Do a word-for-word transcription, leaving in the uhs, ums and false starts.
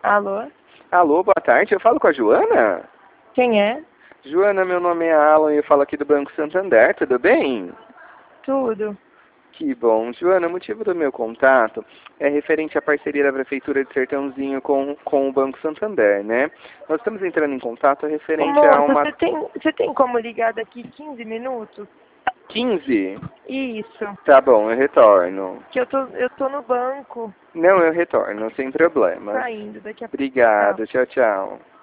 Alô? Alô, boa tarde. Eu falo com a Joana? Quem é? Joana, meu nome é Alan e eu falo aqui do Banco Santander, tudo bem? Tudo. Que bom. Joana, o motivo do meu contato é referente à parceria da Prefeitura de Sertãozinho com, com o Banco Santander, né? Nós estamos entrando em contato Ô, referente a moça, uma... você tem, você tem como ligar daqui quinze minutos? quinze? Isso. Tá bom, eu retorno. Que eu tô, eu tô no banco, Não, eu retorno, sem problemas. saindo daqui a pouco. Obrigado, tchau, tchau.